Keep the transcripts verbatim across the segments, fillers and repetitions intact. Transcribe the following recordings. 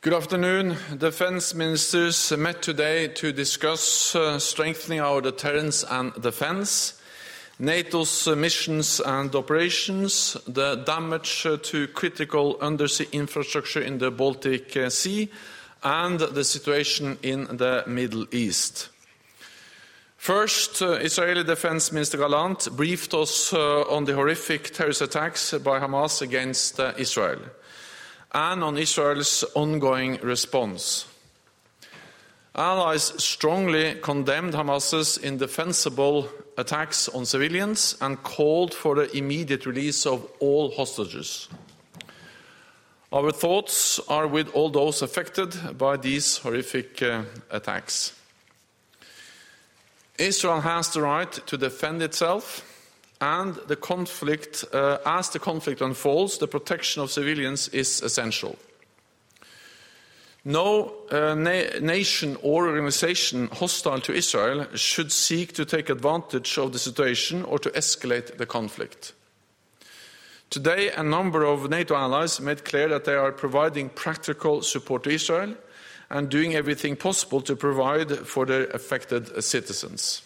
Good afternoon. Defense ministers met today to discuss uh, strengthening our deterrence and defense, NATO's uh, missions and operations, the damage uh, to critical undersea infrastructure in the Baltic uh, Sea, and the situation in the Middle East. First, uh, Israeli Defense Minister Gallant briefed us uh, on the horrific terrorist attacks by Hamas against uh, Israel, and on Israel's ongoing response. Allies strongly condemned Hamas's indefensible attacks on civilians and called for the immediate release of all hostages. Our thoughts are with all those affected by these horrific uh, attacks. Israel has the right to defend itself, and the conflict, uh, as the conflict unfolds, the protection of civilians is essential. No uh, na- nation or organization hostile to Israel should seek to take advantage of the situation or to escalate the conflict. Today, a number of NATO allies made clear that they are providing practical support to Israel and doing everything possible to provide for their affected citizens.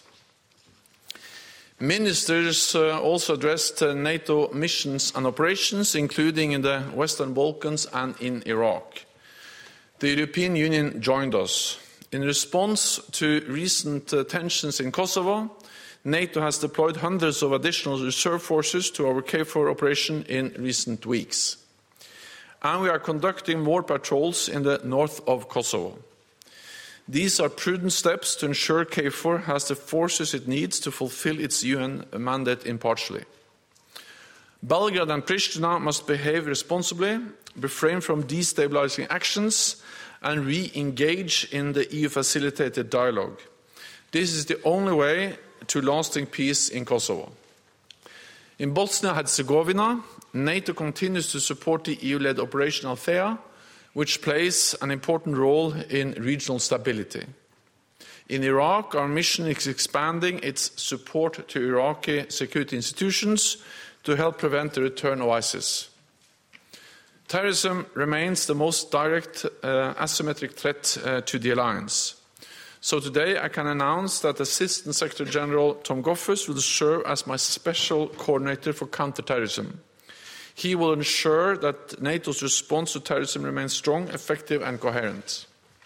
Ministers uh, also addressed uh, NATO missions and operations, including in the Western Balkans and in Iraq. The European Union joined us. In response to recent uh, tensions in Kosovo, NATO has deployed hundreds of additional reserve forces to our K four operation in recent weeks. And we are conducting more patrols in the north of Kosovo. These are prudent steps to ensure K four has the forces it needs to fulfill its U N mandate impartially. Belgrade and Pristina must behave responsibly, refrain from destabilizing actions, and re-engage in the E U-facilitated dialogue. This is the only way to lasting peace in Kosovo. In Bosnia-Herzegovina, NATO continues to support the E U-led Operation Althea, which plays an important role in regional stability. In Iraq, our mission is expanding its support to Iraqi security institutions to help prevent the return of ISIS. Terrorism remains the most direct uh, asymmetric threat uh, to the alliance. So today I can announce that Assistant Secretary General Tom Goffers will serve as my special coordinator for counterterrorism. He will ensure that NATO's response to terrorism remains strong, effective and coherent.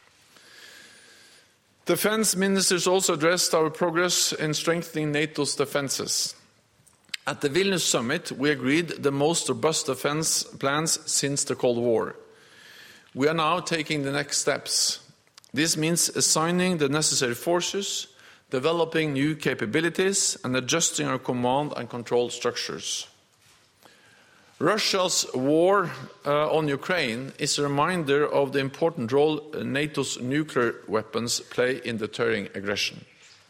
Defense ministers also addressed our progress in strengthening NATO's defenses. At the Vilnius summit, we agreed the most robust defense plans since the Cold War. We are now taking the next steps. This means assigning the necessary forces, developing new capabilities, and adjusting our command and control structures. Russia's war uh, on Ukraine is a reminder of the important role NATO's nuclear weapons play in deterring aggression.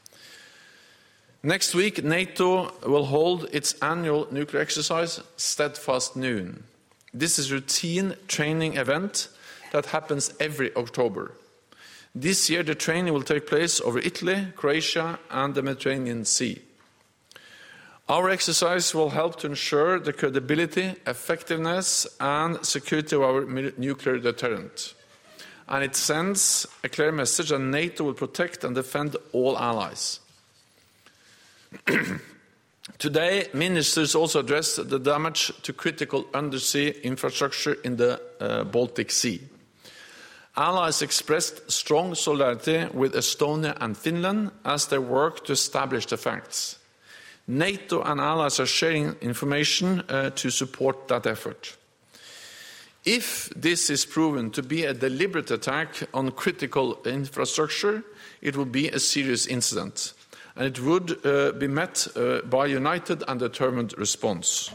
Next week, NATO will hold its annual nuclear exercise, Steadfast Noon. This is a routine training event that happens every October. This year, the training will take place over Italy, Croatia, and the Mediterranean Sea. Our exercise will help to ensure the credibility, effectiveness, and security of our nuclear deterrent. And it sends a clear message that NATO will protect and defend all allies. Today, ministers also addressed the damage to critical undersea infrastructure in the uh, Baltic Sea. Allies expressed strong solidarity with Estonia and Finland as they work to establish the facts. NATO and allies are sharing information uh, to support that effort. If this is proven to be a deliberate attack on critical infrastructure, it will be a serious incident, and it would uh, be met uh, by a united and determined response.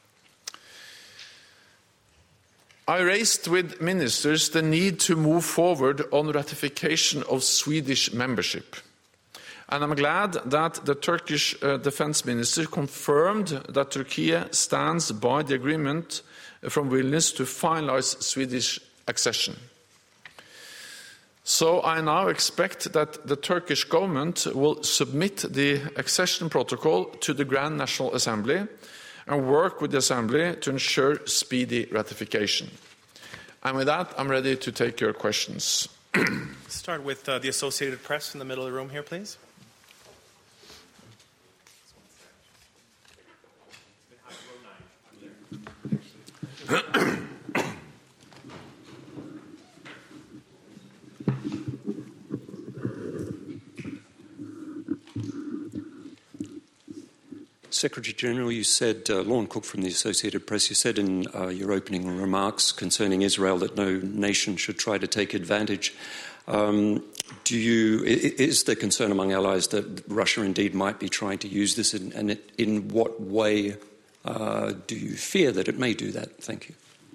I raised with ministers the need to move forward on ratification of Swedish membership. And I'm glad that the Turkish uh, defense minister confirmed that Turkey stands by the agreement from Vilnius to finalize Swedish accession. So I now expect that the Turkish government will submit the accession protocol to the Grand National Assembly and work with the Assembly to ensure speedy ratification. And with that, I'm ready to take your questions. Start with uh, the Associated Press in the middle of the room here, please. Secretary General, you said, uh, Lorne Cook from the Associated Press, you said in uh, your opening remarks concerning Israel that no nation should try to take advantage. Um, do you, is there concern among allies that Russia indeed might be trying to use this, and, and it, in what way uh, do you fear that it may do that? Thank you.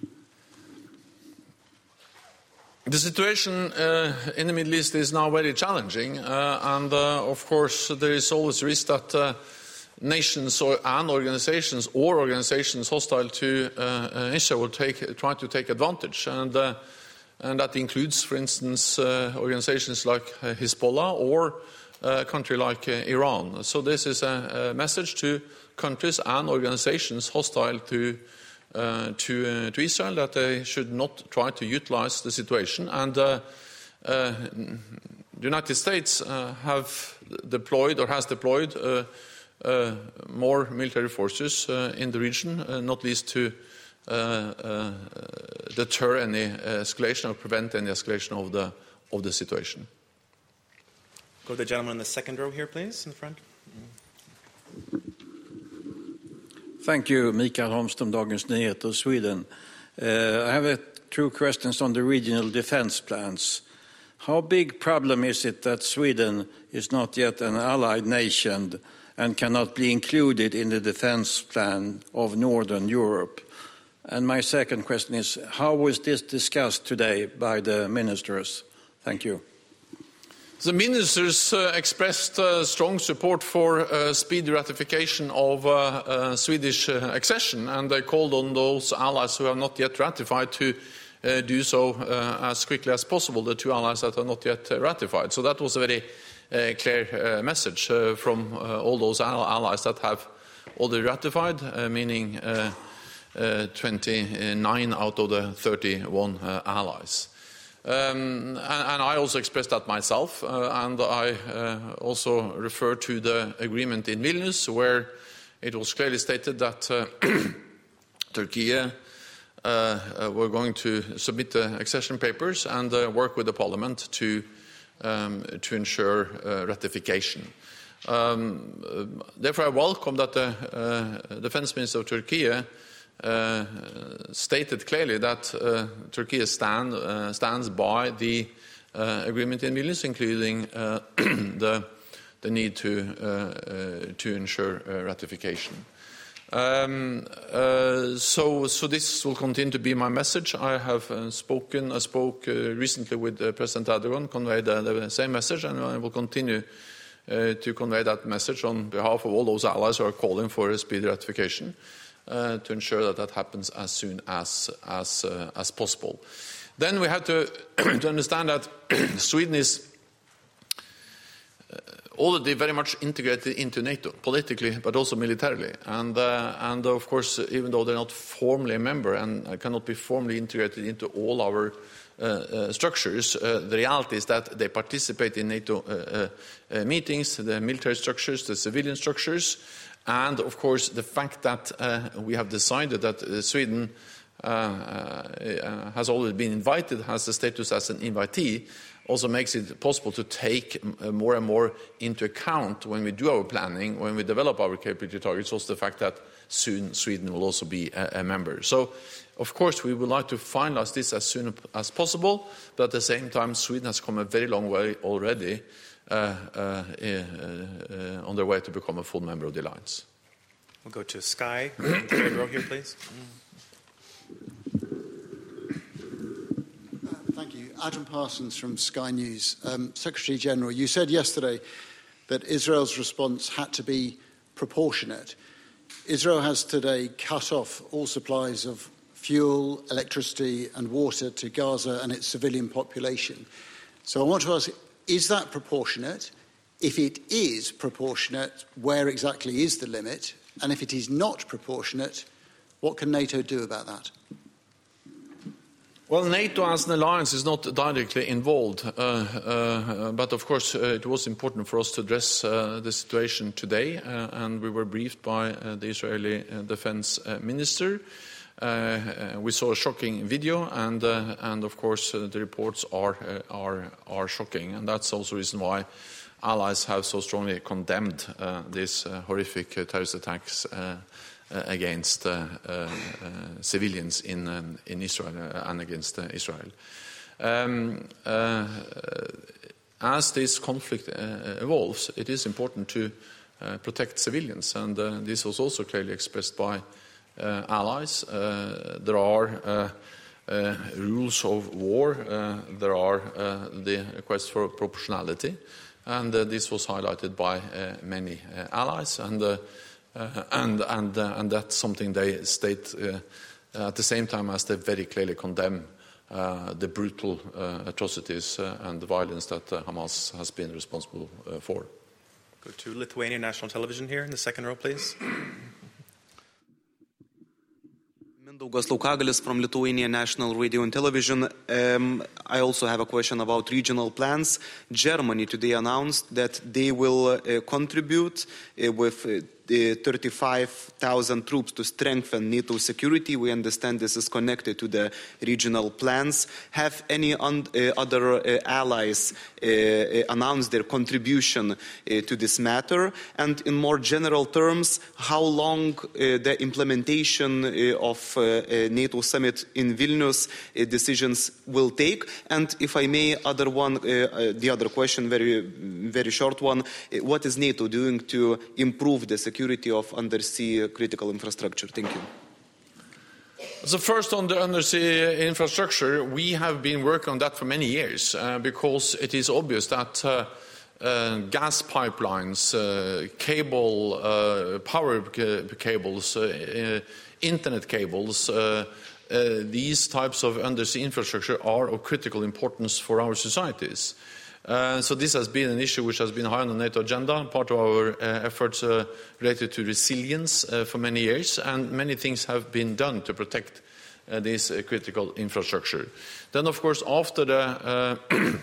The situation uh, in the Middle East is now very challenging, uh, and uh, of course there is always risk that uh, nations or, and organizations or organizations hostile to uh, uh, Israel will take, try to take advantage. And, uh, and that includes, for instance, uh, organizations like uh, Hezbollah or uh, a country like uh, Iran. So this is a, a message to countries and organizations hostile to, uh, to, uh, to Israel that they should not try to utilize the situation. And uh, uh, the United States uh, have deployed or has deployed uh, Uh, more military forces uh, in the region, uh, not least to uh, uh, deter any escalation or prevent any escalation of the of the situation. Go to the gentleman in the second row here, please, in the front. Thank you, Mikael Holmström, Dagens Nyheter, Sweden. Uh, I have a, two questions on the regional defense plans. How big problem is it that Sweden is not yet an allied nation and cannot be included in the defense plan of Northern Europe? And my second question is, how was this discussed today by the ministers? Thank you. The ministers uh, expressed uh, strong support for uh, speedy ratification of uh, uh, Swedish uh, accession, and they called on those allies who have not yet ratified to uh, do so uh, as quickly as possible, the two allies that are not yet uh, ratified. So that was a very Uh, clear uh, message uh, from uh, all those allies that have already ratified, uh, meaning uh, uh, twenty-nine out of the thirty-one uh, allies. Um, and, and I also expressed that myself, uh, and I uh, also refer to the agreement in Vilnius, where it was clearly stated that uh, Turkey uh, uh, were going to submit the accession papers and uh, work with the parliament to Um, to ensure uh, ratification. Um, uh, therefore, I welcome that the uh, Defense Minister of Turkey uh, stated clearly that uh, Turkey stand, uh, stands by the uh, agreement in Vilnius, including uh, the, the need to, uh, uh, to ensure uh, ratification. Um, uh, so, so this will continue to be my message. I have uh, spoken, I spoke uh, recently with uh, President Erdogan, conveyed uh, the same message, and I will continue uh, to convey that message on behalf of all those allies who are calling for a speedy ratification uh, to ensure that that happens as soon as, as, uh, as possible. Then we have to, to understand that Sweden is uh, already very much integrated into NATO, politically, but also militarily. And, uh, and of course, even though they're not formally a member and cannot be formally integrated into all our uh, uh, structures, uh, the reality is that they participate in NATO uh, uh, uh, meetings, the military structures, the civilian structures, and of course the fact that uh, we have decided that uh, Sweden uh, uh, has already been invited, has the status as an invitee, also makes it possible to take more and more into account when we do our planning, when we develop our capability targets, also the fact that soon Sweden will also be a, a member. So, of course, we would like to finalize this as soon as possible, but at the same time, Sweden has come a very long way already uh, uh, uh, uh, on their way to become a full member of the alliance. We'll go to Sky, third row here, please. Thank you. Adam Parsons from Sky News. Um, Secretary General, you said yesterday that Israel's response had to be proportionate. Israel has today cut off all supplies of fuel, electricity and water to Gaza and its civilian population. So I want to ask, is that proportionate? If it is proportionate, where exactly is the limit? And if it is not proportionate, what can NATO do about that? Well, NATO as an alliance is not directly involved, uh, uh, but of course uh, it was important for us to address uh, the situation today, uh, and we were briefed by uh, the Israeli uh, defense uh, minister. Uh, uh, we saw a shocking video, and uh, and of course uh, the reports are uh, are are shocking, and that's also the reason why allies have so strongly condemned uh, these uh, horrific uh, terrorist attacks Uh, Uh, against uh, uh, uh, civilians in um, in Israel uh, and against uh, Israel. Um, uh, as this conflict uh, evolves, it is important to uh, protect civilians, and uh, this was also clearly expressed by uh, allies. Uh, there are uh, uh, rules of war. Uh, there are uh, the request for proportionality, and uh, this was highlighted by uh, many uh, allies. And uh, Uh, and and uh, and that's something they state uh, at the same time as they very clearly condemn uh, the brutal uh, atrocities uh, and the violence that uh, Hamas has been responsible uh, for. Go to Lithuanian National Television here in the second row, please. Mindaugas Laukagalis from Lithuanian National Radio and Television. Um, I also have a question about regional plans. Germany today announced that they will uh, contribute uh, with uh, thirty-five thousand troops to strengthen NATO security. We understand this is connected to the regional plans. Have any un- uh, other uh, allies uh, announced their contribution uh, to this matter? And in more general terms, how long uh, the implementation uh, of uh, uh, NATO summit in Vilnius uh, decisions will take? And if I may, other one, uh, uh, the other question, very, very short one, uh, what is NATO doing to improve the security of undersea critical infrastructure? Thank you. So first, on the undersea infrastructure, we have been working on that for many years uh, because it is obvious that uh, uh, gas pipelines, uh, cable, uh, power c- cables, uh, uh, internet cables, uh, uh, these types of undersea infrastructure are of critical importance for our societies. Uh, so this has been an issue which has been high on the NATO agenda, part of our uh, efforts uh, related to resilience uh, for many years, and many things have been done to protect uh, this uh, critical infrastructure. Then, of course, after the uh,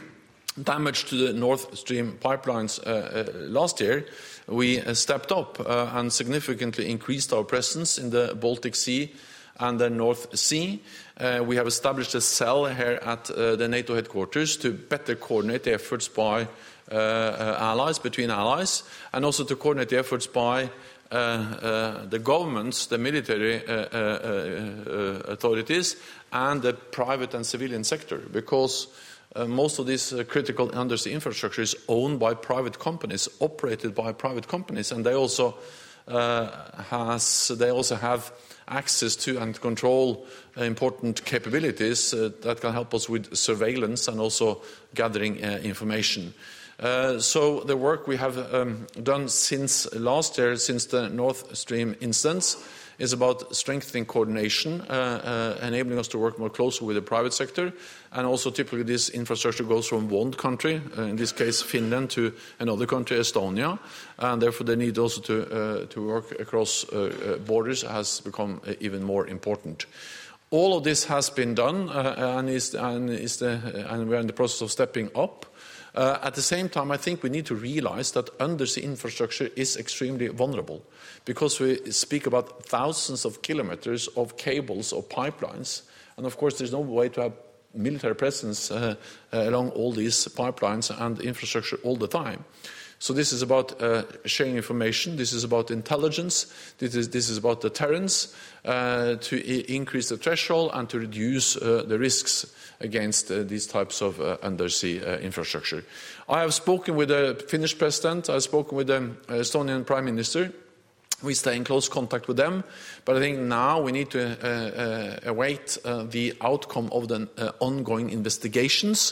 damage to the Nord Stream pipelines uh, uh, last year, we uh, stepped up uh, and significantly increased our presence in the Baltic Sea and the North Sea. Uh, we have established a cell here at uh, the NATO headquarters to better coordinate the efforts by uh, uh, allies, between allies, and also to coordinate the efforts by uh, uh, the governments, the military uh, uh, uh, authorities, and the private and civilian sector, because uh, most of this uh, critical undersea infrastructure is owned by private companies, operated by private companies, and they also uh, has they also have access to and control uh, important capabilities uh, that can help us with surveillance and also gathering uh, information. Uh, so the work we have um, done since last year, since the Nord Stream instance, is about strengthening coordination, uh, uh, enabling us to work more closely with the private sector, and also typically this infrastructure goes from one country, uh, in this case Finland, to another country, Estonia, and therefore the need also to uh, to work across uh, uh, borders has become uh, even more important. All of this has been done, uh, and is and is the uh, and we are in the process of stepping up. Uh, at the same time, I think we need to realize that undersea infrastructure is extremely vulnerable, because we speak about thousands of kilometers of cables or pipelines, and of course there's no way to have military presence uh, uh, along all these pipelines and infrastructure all the time. So this is about uh, sharing information, this is about intelligence, this is, this is about deterrence, uh, to I- increase the threshold and to reduce uh, the risks against uh, these types of uh, undersea uh, infrastructure. I have spoken with the Finnish president, I have spoken with the Estonian prime minister. We stay in close contact with them, but I think now we need to uh, uh, await uh, the outcome of the uh, ongoing investigations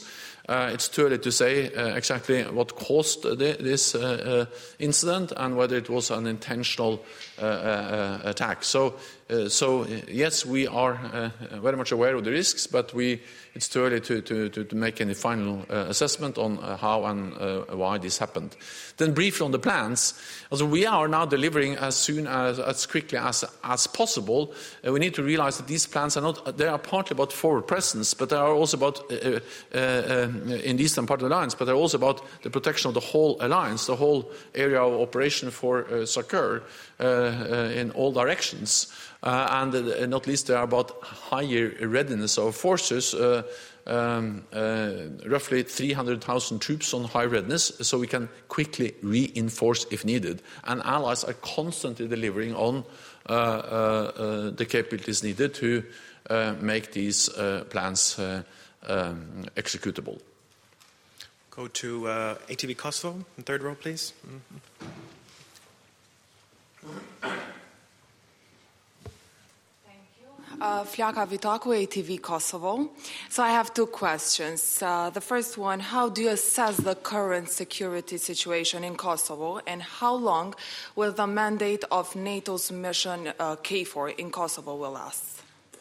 Uh, it's too early to say uh, exactly what caused the, this uh, uh, incident and whether it was an intentional uh, uh, attack. So, uh, so yes, we are uh, very much aware of the risks, but we, it's too early to, to, to, to make any final uh, assessment on uh, how and uh, why this happened. Then briefly on the plans, also we are now delivering as soon as, as quickly as, as possible. Uh, we need to realize that these plans are not, they are partly about forward presence, but they are also about, uh, uh, uh, in the eastern part of the alliance, but they're also about the protection of the whole alliance, the whole area of operation for uh, SACEUR uh, uh, in all directions. Uh, and uh, not least they are about higher readiness of forces, uh, um, uh, roughly three hundred thousand troops on high readiness, so we can quickly reinforce if needed. And allies are constantly delivering on uh, uh, uh, the capabilities needed to uh, make these uh, plans uh, um, executable. Go to uh, A T V Kosovo, in third row, please. Mm-hmm. Uh, Fljaka Vitaku, A T V Kosovo. So I have two questions. Uh, the first one, how do you assess the current security situation in Kosovo, and how long will the mandate of NATO's mission uh, K four in Kosovo will last?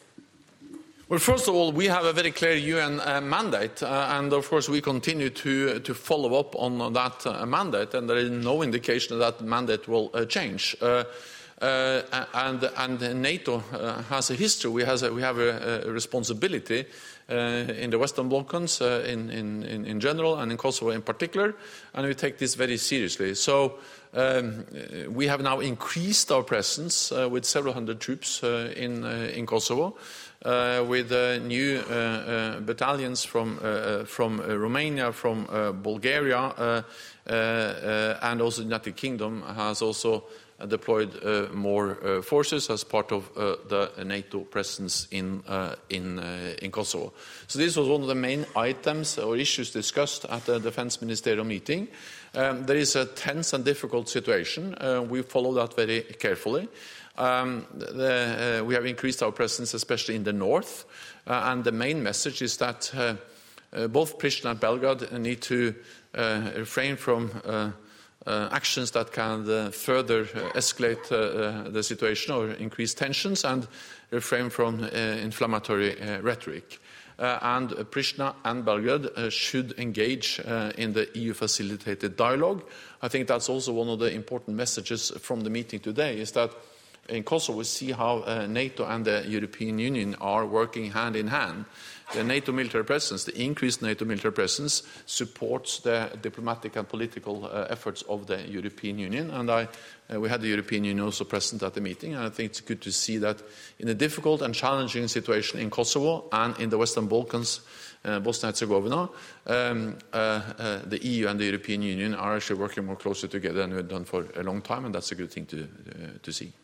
Well, first of all, we have a very clear U N uh, mandate, uh, and of course we continue to to follow up on that uh, mandate, and there is no indication that mandate will uh, change. Uh, Uh, and, and NATO uh, has a history. We, has a, we have a, a responsibility uh, in the Western Balkans uh, in, in, in general and in Kosovo in particular, and we take this very seriously. So um, we have now increased our presence uh, with several hundred troops uh, in, uh, in Kosovo, uh, with uh, new uh, uh, battalions from, uh, from uh, Romania, from uh, Bulgaria, uh, uh, uh, and also the United Kingdom has also deployed uh, more uh, forces as part of uh, the NATO presence in uh, in uh, in Kosovo. So this was one of the main items or issues discussed at the Defense Ministerial meeting. Um, there is a tense and difficult situation. Uh, we follow that very carefully. Um, the, uh, we have increased our presence, especially in the north, uh, and the main message is that uh, uh, both Pristina and Belgrade need to uh, refrain from Uh, Uh, actions that can uh, further uh, escalate uh, uh, the situation or increase tensions, and refrain from uh, inflammatory uh, rhetoric. Uh, and uh, Pristina and Belgrade uh, should engage uh, in the E U-facilitated dialogue. I think that's also one of the important messages from the meeting today, is that in Kosovo we see how uh, NATO and the European Union are working hand in hand. The NATO military presence, the increased NATO military presence, supports the diplomatic and political uh, efforts of the European Union. And I, uh, we had the European Union also present at the meeting, and I think it's good to see that in a difficult and challenging situation in Kosovo and in the Western Balkans, uh, Bosnia and Herzegovina, um, uh, uh, the E U and the European Union are actually working more closely together than we've done for a long time, and that's a good thing to, uh, to see.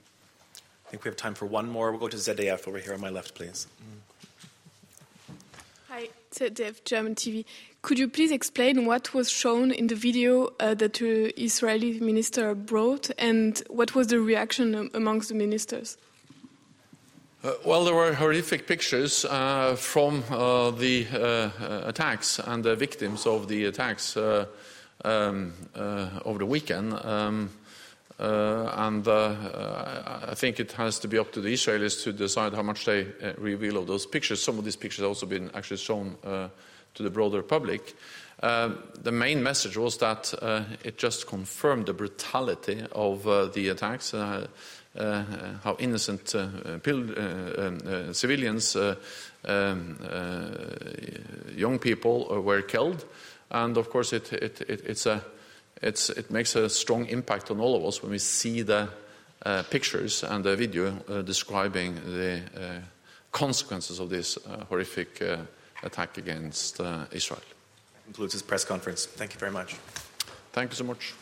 I think we have time for one more. We'll go to Z D F over here on my left, please. Mm. Hi, Z D F, German T V. Could you please explain what was shown in the video uh, that the Israeli minister brought, and what was the reaction amongst the ministers? Uh, well, there were horrific pictures uh, from uh, the uh, attacks and the victims of the attacks uh, um, uh, over the weekend. Um, Uh, and uh, I think it has to be up to the Israelis to decide how much they uh, reveal of those pictures. Some of these pictures have also been actually shown uh, to the broader public. Uh, the main message was that uh, it just confirmed the brutality of uh, the attacks, uh, uh, how innocent uh, pil- uh, uh, civilians, uh, um, uh, young people uh, were killed. And of course it, it, it, it's a It's, it makes a strong impact on all of us when we see the uh, pictures and the video uh, describing the uh, consequences of this uh, horrific uh, attack against uh, Israel. That concludes this press conference. Thank you very much. Thank you so much.